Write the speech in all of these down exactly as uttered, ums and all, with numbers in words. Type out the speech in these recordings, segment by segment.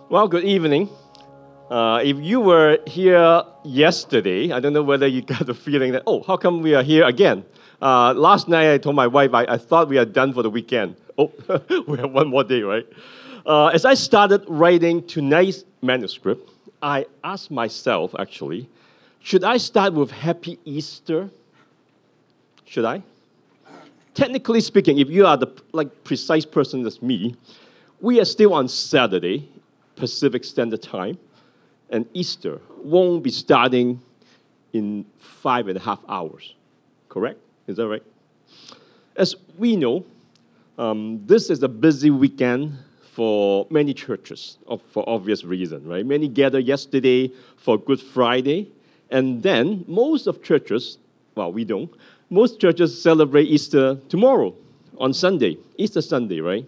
Well, good evening. Uh, if you were here yesterday, I don't know whether you got the feeling that, oh, how come we are here again? Uh, last night I told my wife I, I thought we are done for the weekend. Oh, we have one more day, right? Uh, as I started writing tonight's manuscript, I asked myself, actually, should I start with Happy Easter? Should I? Technically speaking, if you are the like precise person as me, we are still on Saturday, Pacific Standard Time, and Easter won't be starting in five and a half hours. Correct? Is that right? As we know, um, this is a busy weekend for many churches of, for obvious reason, right? Many gathered yesterday for Good Friday, and then most of churches, well, we don't, most churches celebrate Easter tomorrow on Sunday, Easter Sunday, right?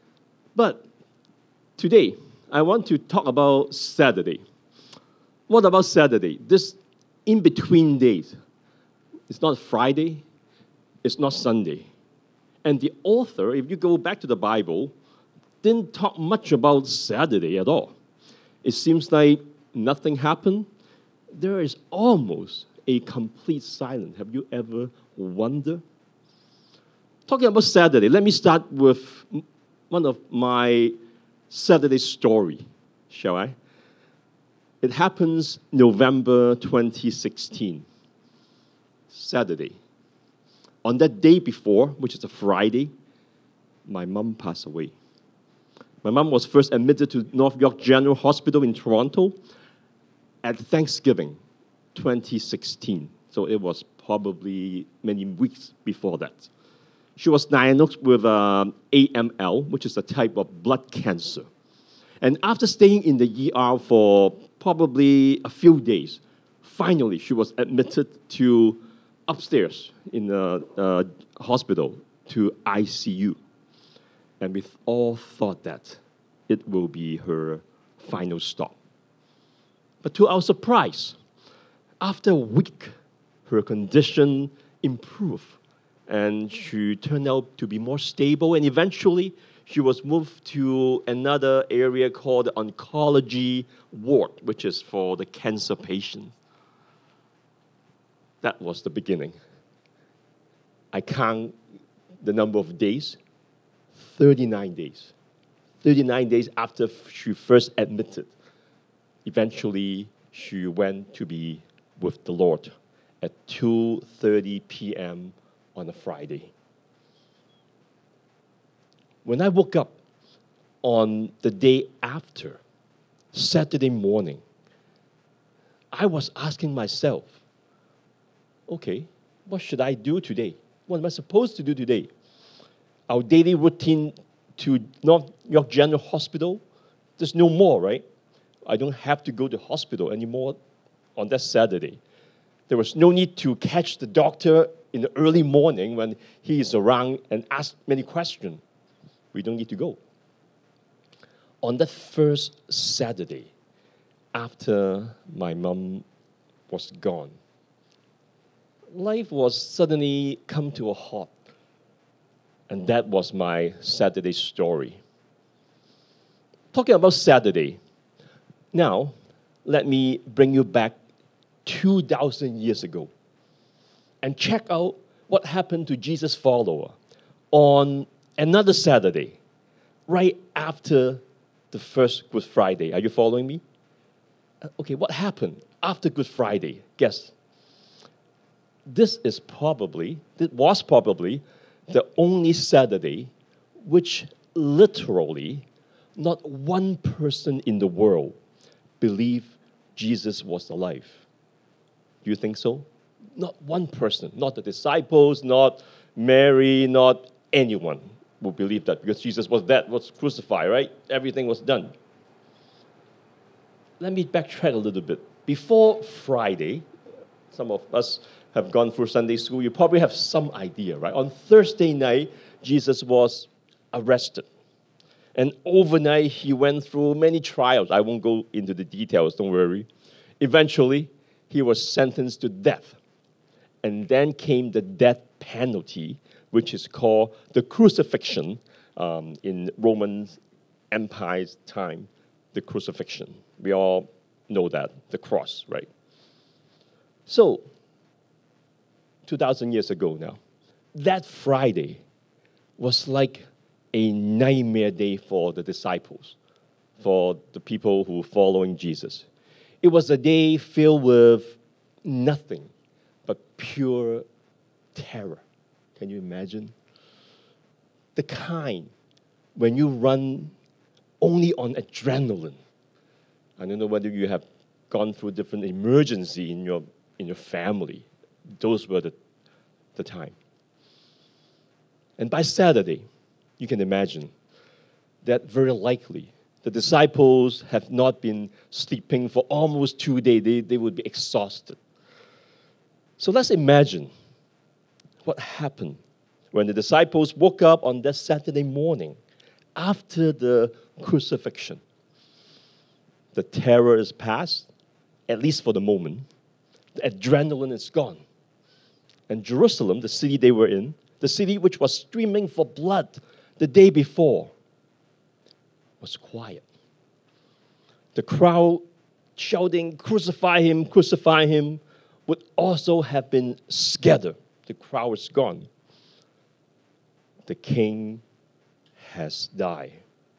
But today, I want to talk about Saturday. What about Saturday? This in-between days. It's not Friday, it's not Sunday. And the author, if you go back to the Bible, didn't talk much about Saturday at all. It seems like nothing happened. There is almost a complete silence. Have you ever wondered? Talking about Saturday, let me start with one of my Saturday story, shall I? It happens November twenty sixteen, Saturday. On that day before, which is a Friday, my mom passed away. My mom was first admitted to North York General Hospital in Toronto at Thanksgiving twenty sixteen. So it was probably many weeks before that. She was diagnosed with um, A M L, which is a type of blood cancer. And after staying in the E R for probably a few days, finally she was admitted to upstairs in the uh, hospital to I C U. And we all thought that it will be her final stop. But to our surprise, after a week, her condition improved and she turned out to be more stable, and eventually she was moved to another area called the oncology ward, which is for the cancer patients. That was the beginning. I count the number of days, thirty-nine days. thirty-nine days after she first admitted. Eventually, she went to be with the Lord at two thirty p.m. on a Friday. When I woke up on the day after, Saturday morning, I was asking myself, okay, what should I do today? What am I supposed to do today? Our daily routine to North York General Hospital, there's no more, right? I don't have to go to hospital anymore on that Saturday. There was no need to catch the doctor in the early morning when he is around and ask many questions. We don't need to go. On that first Saturday, after my mom was gone, life was suddenly come to a halt. And that was my Saturday story. Talking about Saturday, now let me bring you back two thousand years ago and check out what happened to Jesus' follower on another Saturday, right after the first Good Friday. Are you following me? Uh, okay, what happened after Good Friday? Guess. This is probably, this was probably the only Saturday which literally not one person in the world believed Jesus was alive. Do you think so? Not one person, not the disciples, not Mary, not anyone will believe that because Jesus was dead, was crucified, right? Everything was done. Let me backtrack a little bit. Before Friday, some of us have gone through Sunday school, you probably have some idea, right? On Thursday night, Jesus was arrested. And overnight, he went through many trials. I won't go into the details, don't worry. Eventually, he was sentenced to death. And then came the death penalty, which is called the crucifixion um, in Roman Empire's time. the crucifixion. We all know that, the cross, right? So, two thousand years ago now, that Friday was like a nightmare day for the disciples, for the people who were following Jesus. It was a day filled with nothing but pure terror. Can you imagine? The kind when you run only on adrenaline. I don't know whether you have gone through different emergency in your in your family. Those were the, the time. And by Saturday, you can imagine that very likely the disciples have not been sleeping for almost two days. They, they would be exhausted. So let's imagine what happened when the disciples woke up on that Saturday morning after the crucifixion. The terror is past, at least for the moment. The adrenaline is gone. And Jerusalem, the city they were in, the city which was screaming for blood the day before, was quiet. The crowd shouting, "Crucify him, crucify him," would also have been scattered. The crowd is gone. The king has died.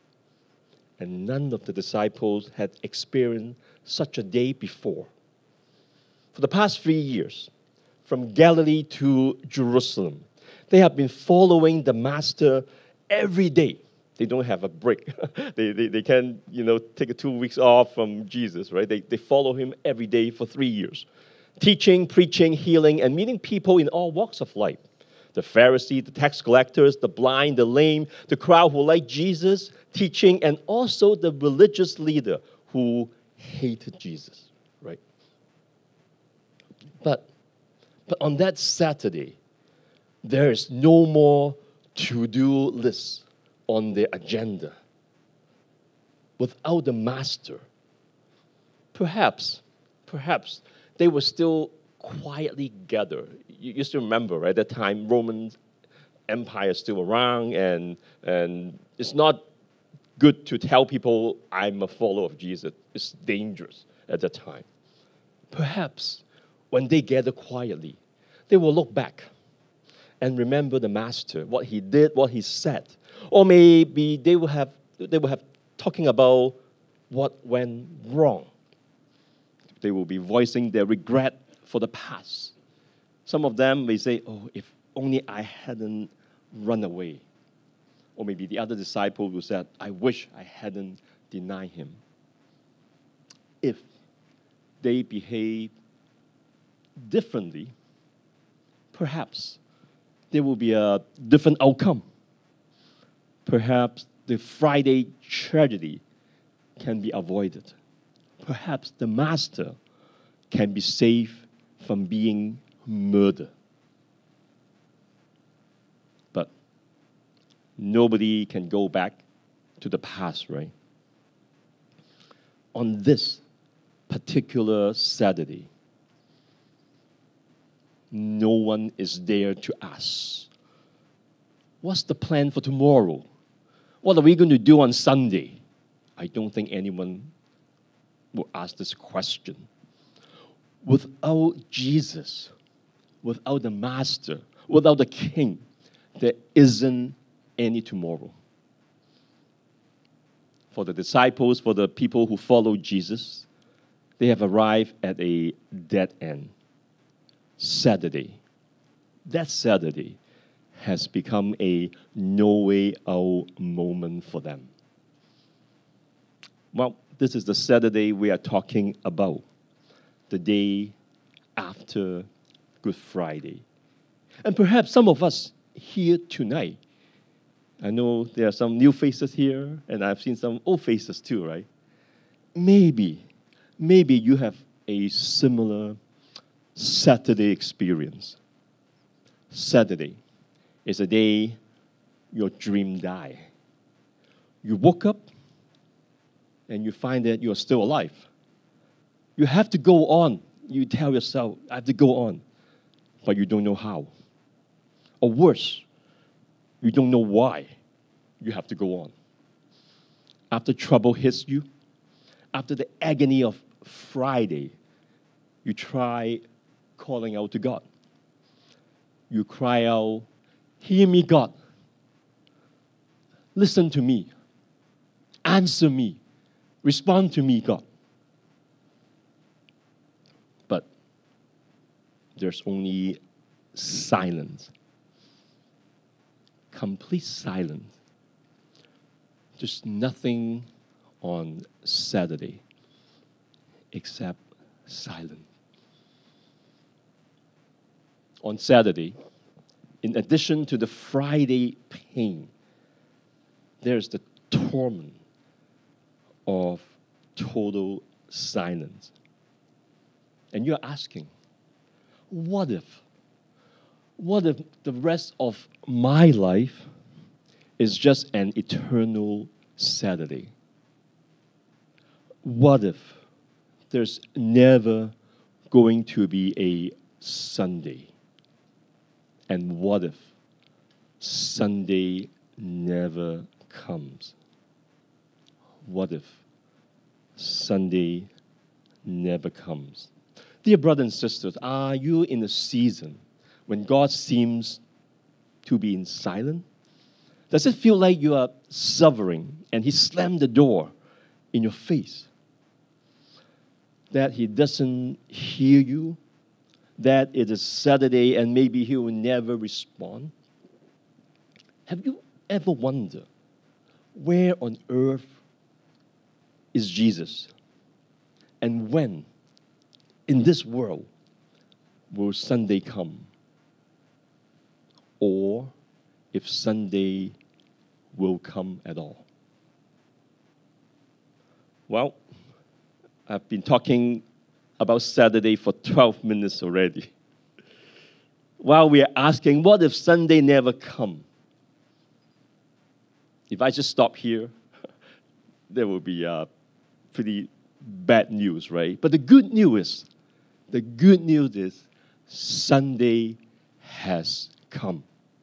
And none of the disciples had experienced such a day before. For the past three years, from Galilee to Jerusalem, they have been following the Master every day. They don't have a break. they, they, they can't, you know, take two weeks off from Jesus, right? They, they follow him every day for three years. Teaching, preaching, healing, and meeting people in all walks of life. The Pharisees, the tax collectors, the blind, the lame, the crowd who liked Jesus, teaching, and also the religious leader who hated Jesus, right? But, but on that Saturday, there is no more to-do list on their agenda. Without the Master, perhaps, perhaps they were still quietly gathered. You, you still remember, right? At that time, Roman Empire is still around, and and it's not good to tell people I'm a follower of Jesus. It's dangerous at that time. Perhaps when they gather quietly, they will look back and remember the Master, what he did, what he said. Or maybe they will have they will have talking about what went wrong. They will be voicing their regret for the past. Some of them may say, "Oh, if only I hadn't run away." Or maybe the other disciple will say, "I wish I hadn't denied him." If they behave differently, perhaps there will be a different outcome. Perhaps the Friday tragedy can be avoided. Perhaps the Master can be saved from being murdered. But nobody can go back to the past, right? On this particular Saturday, no one is there to ask, "What's the plan for tomorrow? What are we going to do on Sunday?" I don't think anyone will ask this question. Without Jesus, without the Master, without the King, there isn't any tomorrow. For the disciples, for the people who follow Jesus, they have arrived at a dead end. Saturday. That Saturday has become a no way out moment for them. Well, this is the Saturday we are talking about, the day after Good Friday. And perhaps some of us here tonight, I know there are some new faces here, and I've seen some old faces too, right? Maybe, maybe you have a similar Saturday experience. Saturday is a day your dream died. You woke up and you find that you're still alive. You have to go on. You tell yourself, "I have to go on," but you don't know how. Or worse, you don't know why you have to go on. After trouble hits you, after the agony of Friday, you try calling out to God. You cry out, "Hear me, God. Listen to me. Answer me. Respond to me, God." But there's only silence. Complete silence. There's nothing on Saturday except silence. On Saturday, in addition to the Friday pain, there's the torment of total silence. And you're asking, what if? What if the rest of my life is just an eternal Saturday? What if there's never going to be a Sunday? And what if Sunday never comes? What if Sunday never comes? Dear brothers and sisters, are you in a season when God seems to be in silence? Does it feel like you are suffering and He slammed the door in your face? That He doesn't hear you? That it is Saturday and maybe He will never respond? Have you ever wondered, where on earth is Jesus? And when in this world will Sunday come? Or if Sunday will come at all? Well, I've been talking about Saturday for twelve minutes already. While we are asking, what if Sunday never come? If I just stop here, there will be uh, pretty bad news, right? But the good news is, the good news is Sunday has come.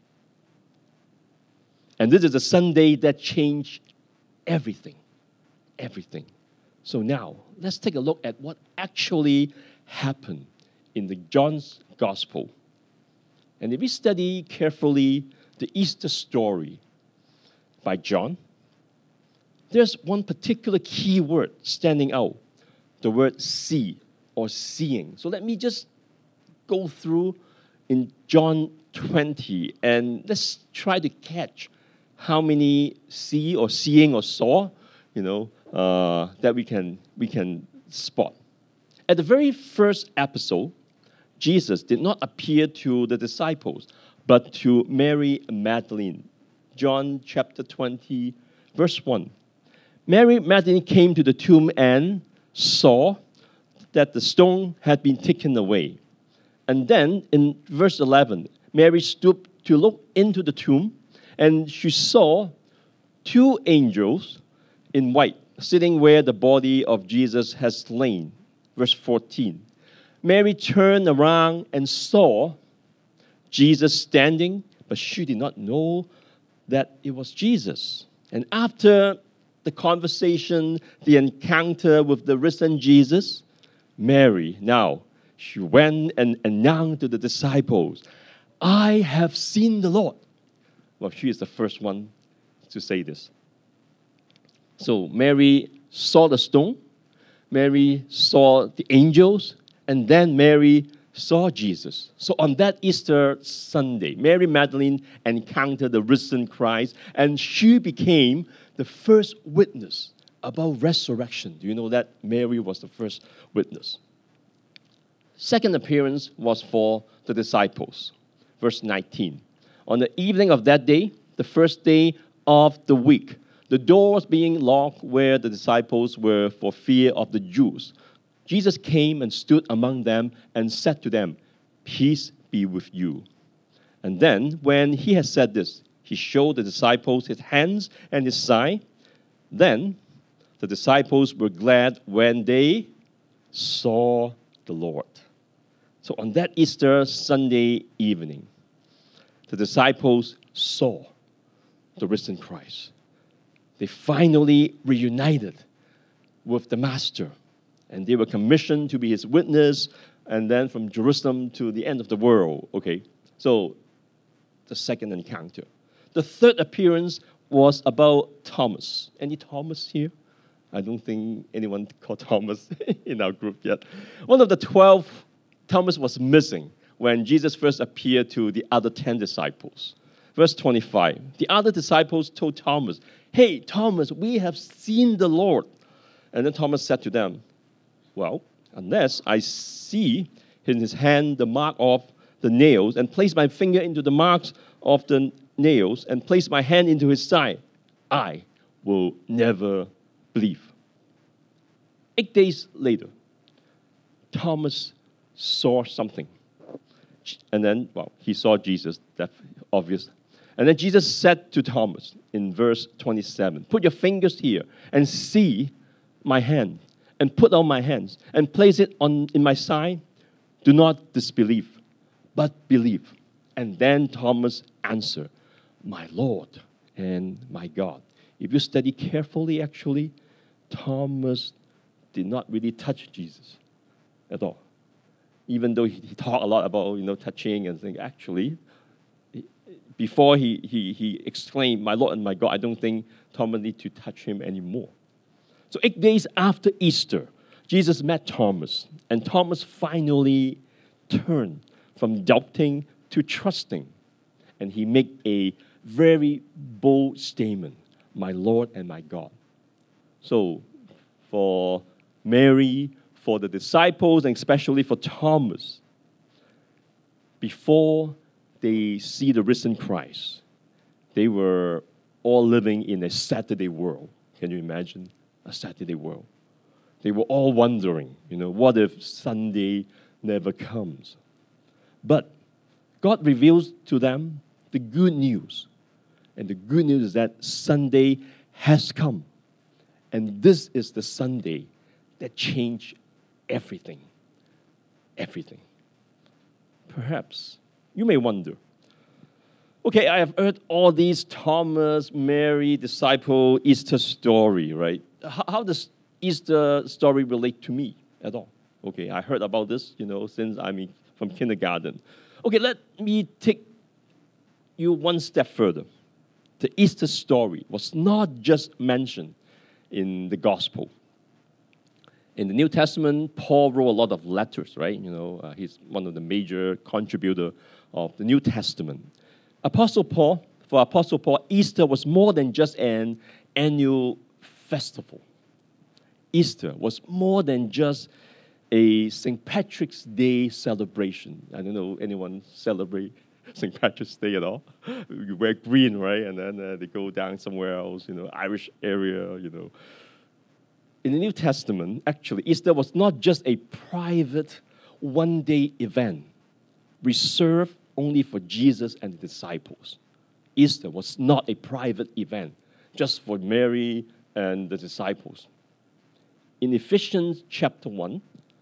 And this is a Sunday that changed everything. Everything. So now, let's take a look at what actually happened in the John's Gospel. And if we study carefully the Easter story by John, there's one particular key word standing out, the word see or seeing. So let me just go through in John twenty and let's try to catch how many see or seeing or saw, you know, uh, that we can we can spot. At the very first episode, Jesus did not appear to the disciples, but to Mary Magdalene. John chapter twenty, verse one. Mary Magdalene came to the tomb and saw that the stone had been taken away. And then in verse eleven, Mary stooped to look into the tomb, and she saw two angels in white sitting where the body of Jesus has lain. Verse fourteen. Mary turned around and saw Jesus standing, but she did not know that it was Jesus. And after the conversation, the encounter with the risen Jesus, Mary, now, she went and announced to the disciples, "I have seen the Lord." Well, she is the first one to say this. So Mary saw the stone, Mary saw the angels, and then Mary saw Jesus. So on that Easter Sunday, Mary Magdalene encountered the risen Christ, and she became the first witness about resurrection. Do you know that Mary was the first witness? Second appearance was for the disciples. Verse nineteen. On the evening of that day, the first day of the week, the doors being locked where the disciples were for fear of the Jews, Jesus came and stood among them and said to them, "Peace be with you." And then, when he had said this, he showed the disciples his hands and his side. Then the disciples were glad when they saw the Lord. So on that Easter Sunday evening, the disciples saw the risen Christ. They finally reunited with the Master. And they were commissioned to be his witness, and then from Jerusalem to the end of the world. Okay, so the second encounter. The third appearance was about Thomas. Any Thomas here? I don't think anyone called Thomas in our group yet. One of the twelve, Thomas was missing when Jesus first appeared to the other ten disciples. Verse twenty-five, the other disciples told Thomas, "Hey, Thomas, we have seen the Lord." And then Thomas said to them, "Well, unless I see in his hand the mark of the nails, and place my finger into the marks of the nails, and place my hand into his side, I will never believe." Eight days later, Thomas saw something. And then, well, he saw Jesus, that's obvious. And then Jesus said to Thomas in verse twenty-seven, "Put your fingers here and see my hand, and put out my hands, and place it on in my side. Do not disbelieve, but believe." And then Thomas answered, "My Lord and my God." If you study carefully, actually, Thomas did not really touch Jesus at all. Even though he, he talked a lot about, you know, touching and things, actually, before he, he, he exclaimed, "My Lord and my God," I don't think Thomas needed to touch him anymore. So eight days after Easter, Jesus met Thomas, and Thomas finally turned from doubting to trusting. And he made a very bold statement, "My Lord and my God." So for Mary, for the disciples, and especially for Thomas, before they see the risen Christ, they were all living in a Saturday world. Can you imagine? A Saturday world. They were all wondering, you know, what if Sunday never comes? But God reveals to them the good news. And the good news is that Sunday has come. And this is the Sunday that changed everything. Everything. Perhaps you may wonder, okay, I have heard all these Thomas, Mary, disciple, Easter story, right? How, how does Easter story relate to me at all? Okay, I heard about this, you know, since I'm in, from kindergarten. Okay, let me take you one step further. The Easter story was not just mentioned in the gospel. In the New Testament, Paul wrote a lot of letters, right? You know, uh, he's one of the major contributors of the New Testament. Apostle Paul, for Apostle Paul, Easter was more than just an annual festival. Easter was more than just a Saint Patrick's Day celebration. I don't know anyone celebrate Saint Patrick's Day at all. You wear green, right? And then uh, they go down somewhere else, you know, Irish area, you know. In the New Testament, actually, Easter was not just a private one-day event reserved only for Jesus and the disciples. Easter was not a private event just for Mary and the disciples. In Ephesians chapter one,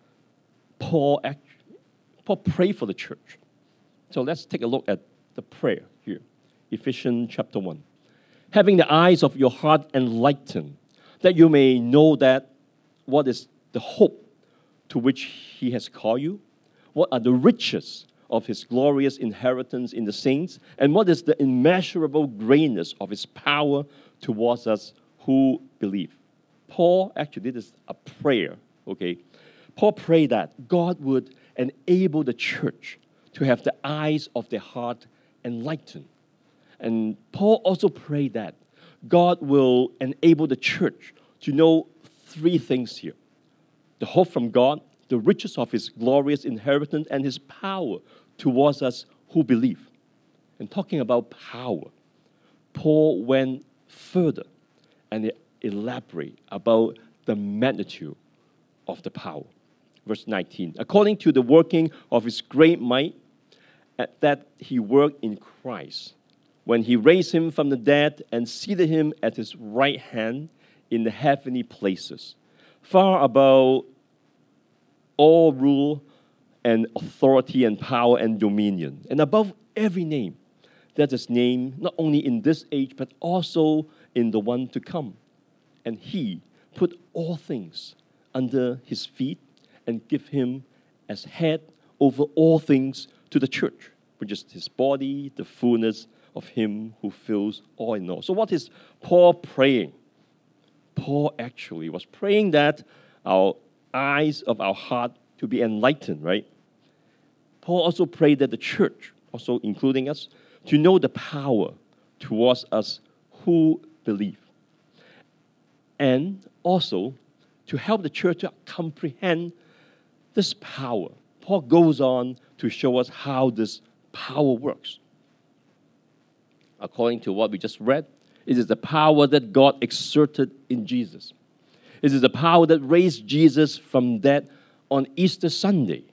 Paul, actually, Paul prayed for the church. So let's take a look at the prayer here. Ephesians chapter one. "Having the eyes of your heart enlightened, that you may know that what is the hope to which he has called you, what are the riches of his glorious inheritance in the saints, and what is the immeasurable greatness of his power towards us who believe." Paul actually did this a prayer, okay? Paul prayed that God would enable the church to have the eyes of their heart enlightened. And Paul also prayed that God will enable the church to know three things here: the hope from God, the riches of his glorious inheritance, and his power towards us who believe. And talking about power, Paul went further and elaborate about the magnitude of the power. Verse nineteen, "According to the working of his great might, at that he worked in Christ, when he raised him from the dead and seated him at his right hand in the heavenly places, far above all rule and authority and power and dominion, and above every name that is named, not only in this age, but also in the one to come. And he put all things under his feet and give him as head over all things to the church, which is his body, the fullness of him who fills all in all. So what is Paul praying? Paul actually was praying that our eyes of our heart to be enlightened, right? Paul also prayed that the church, also including us, to know the power towards us who believe. And also to help the church to comprehend this power. Paul goes on to show us how this power works. According to what we just read, it is the power that God exerted in Jesus. It is the power that raised Jesus from dead on Easter Sunday.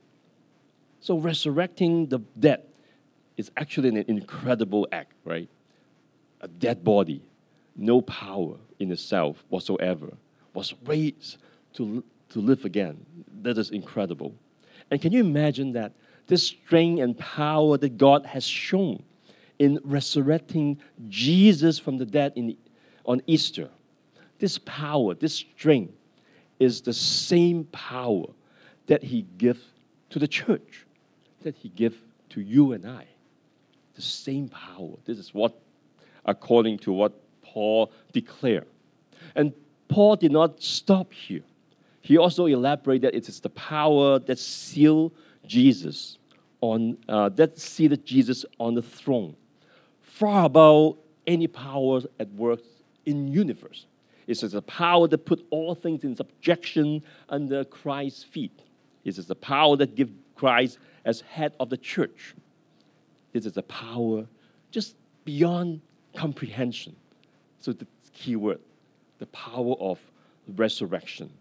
So resurrecting the dead is actually an incredible act, right? A dead body, no power in itself whatsoever, was raised to, to live again. That is incredible. And can you imagine that? This strength and power that God has shown in resurrecting Jesus from the dead in, on Easter. This power, this strength is the same power that he gives to the church, that he gives to you and I. The same power. This is what, according to what Paul declared. And Paul did not stop here. He also elaborated that it is the power that sealed Jesus on, uh, that seated Jesus on the throne, far above any power at work in the universe. It is the power that put all things in subjection under Christ's feet. It is the power that gives Christ as head of the church. This is a power just beyond comprehension. So the key word, the power of resurrection.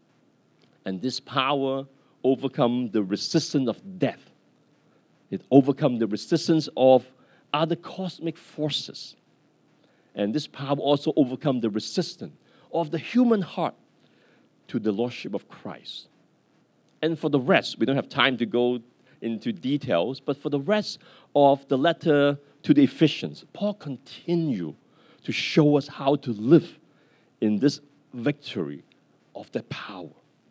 And this power overcome the resistance of death. It overcome the resistance of other cosmic forces. And this power also overcome the resistance of the human heart to the Lordship of Christ. And for the rest, we don't have time to go into details, but for the rest of the letter to the Ephesians, Paul continues to show us how to live in this victory of the power.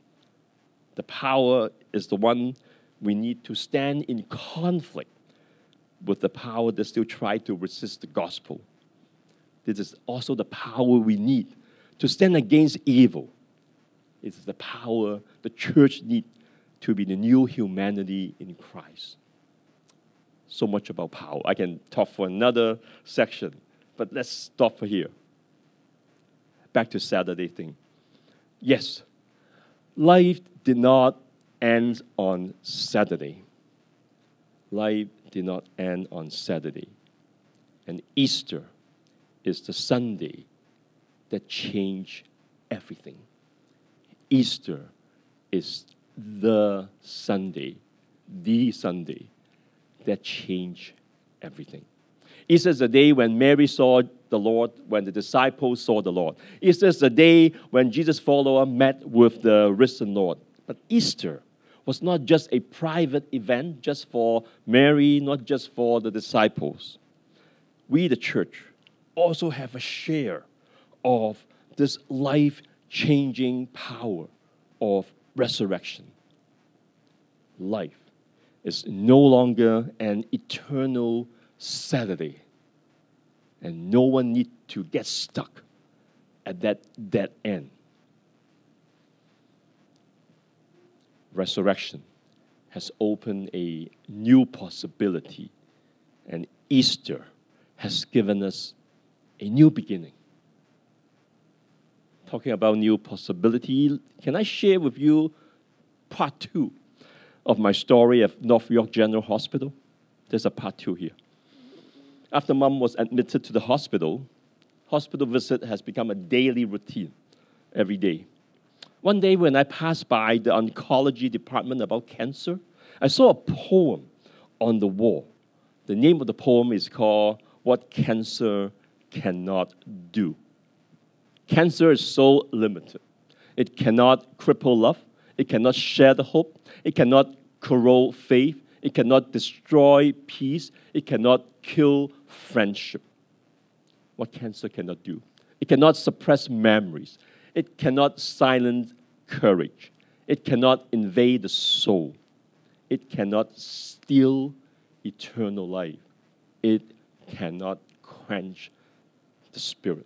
The power is the one we need to stand in conflict with the power that still try to resist the gospel. This is also the power we need to stand against evil. It is the power the church needs to be the new humanity in Christ. So much about power. I can talk for another section, but let's stop for here. Back to Saturday thing. Yes, life did not end on Saturday. Life did not end on Saturday. And Easter is the Sunday that changed everything. Easter is the Sunday, the Sunday that changed everything. Easter is the day when Mary saw the Lord, when the disciples saw the Lord. Easter is the day when Jesus' follower met with the risen Lord. But Easter was not just a private event just for Mary, not just for the disciples. We, the church, also have a share of this life-changing power of resurrection. Life is no longer an eternal Saturday, and no one needs to get stuck at that dead end. Resurrection has opened a new possibility, and Easter has given us a new beginning. Talking about new possibility, can I share with you part two of my story of North York General Hospital? There's a part two here. After Mom was admitted to the hospital, hospital visit has become a daily routine every day. One day when I passed by the oncology department about cancer, I saw a poem on the wall. The name of the poem is called What Cancer Cannot Do. Cancer is so limited. It cannot cripple love. It cannot shatter hope. It cannot corrode faith. It cannot destroy peace. It cannot kill friendship. What cancer cannot do? It cannot suppress memories. It cannot silence courage. It cannot invade the soul. It cannot steal eternal life. It cannot quench the spirit.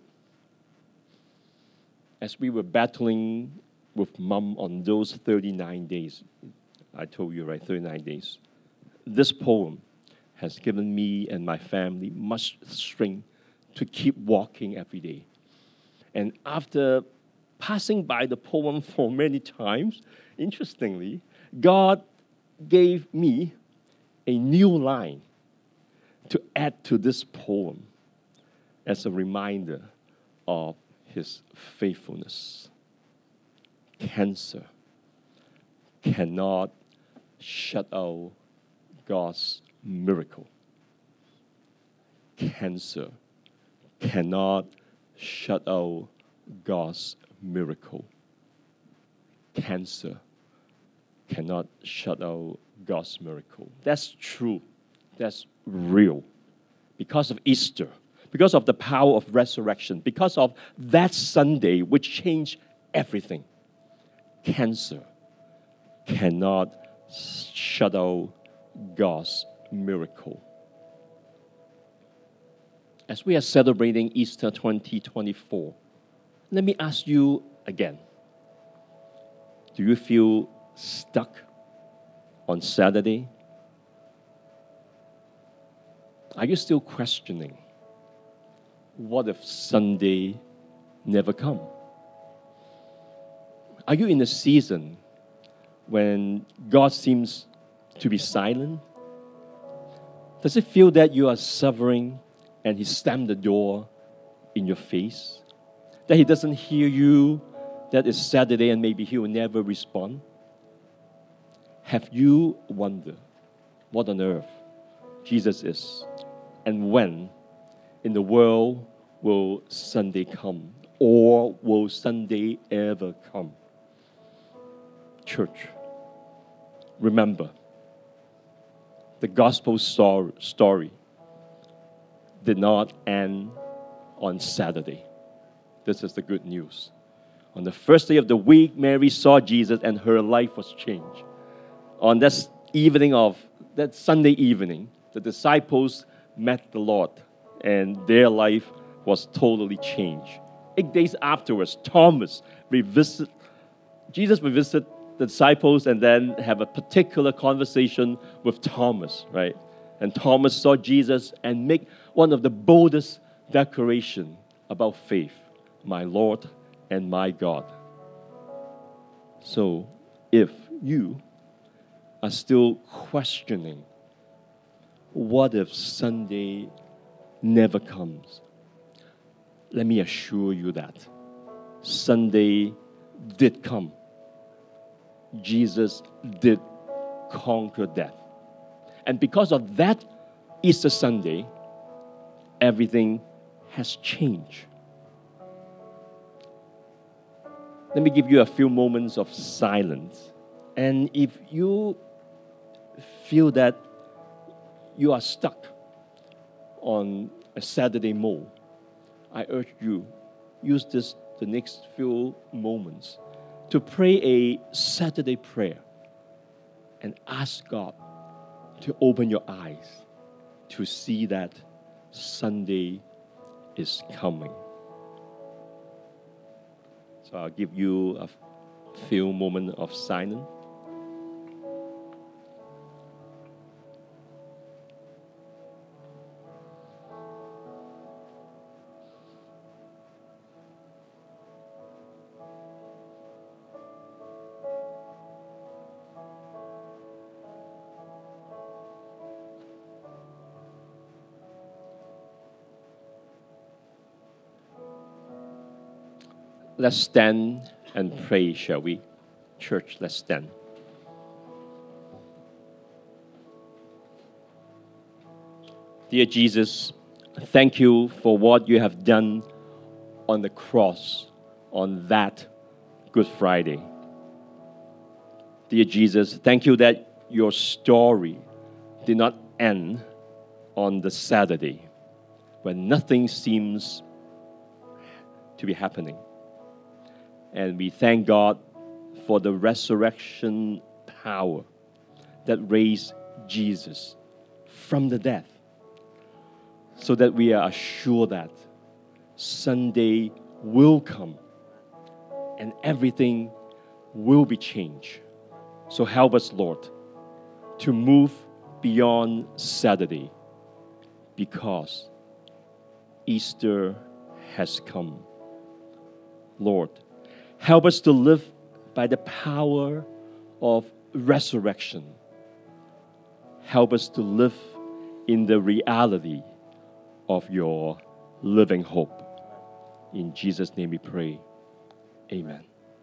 As we were battling with Mom on those thirty-nine days, I told you, right, thirty-nine days, this poem has given me and my family much strength to keep walking every day. And after passing by the poem for many times, interestingly, God gave me a new line to add to this poem as a reminder of His faithfulness. Cancer cannot shut out God's miracle. Cancer cannot shut out God's miracle. Cancer cannot shut out God's miracle. That's true. That's real. Because of Easter, because of the power of resurrection, because of that Sunday which changed everything, cancer cannot shut out God's miracle. As we are celebrating Easter twenty twenty-four, let me ask you again. Do you feel stuck on Saturday? Are you still questioning, what if Sunday never come? Are you in a season when God seems to be silent? Does it feel that you are suffering and He stamped the door in your face? That He doesn't hear you, that it's Saturday and maybe He will never respond? Have you wondered what on earth Jesus is? And when in the world will Sunday come? Or will Sunday ever come? Church, remember, the gospel story did not end on Saturday. This is the good news. On the first day of the week, Mary saw Jesus and her life was changed. On that evening of, that Sunday evening, the disciples met the Lord and their life was totally changed. Eight days afterwards, Thomas revisited, Jesus revisited the disciples and then have a particular conversation with Thomas, right? And Thomas saw Jesus and make one of the boldest declaration about faith, my Lord and my God. So, if you are still questioning, what if Sunday never comes? Let me assure you that Sunday did come. Jesus did conquer death. And because of that Easter Sunday, everything has changed. Let me give you a few moments of silence. And if you feel that you are stuck on a Saturday mode, I urge you, use this the next few moments to pray a Saturday prayer and ask God to open your eyes to see that Sunday is coming. So I'll give you a few moments of silence. Let's stand and pray, shall we? Church, let's stand. Dear Jesus, thank you for what you have done on the cross on that Good Friday. Dear Jesus, thank you that your story did not end on the Saturday when nothing seems to be happening. And we thank God for the resurrection power that raised Jesus from the dead, so that we are assured that Sunday will come and everything will be changed. So help us, Lord, to move beyond Saturday, because Easter has come. Lord, help us to live by the power of resurrection. Help us to live in the reality of your living hope. In Jesus' name we pray. Amen.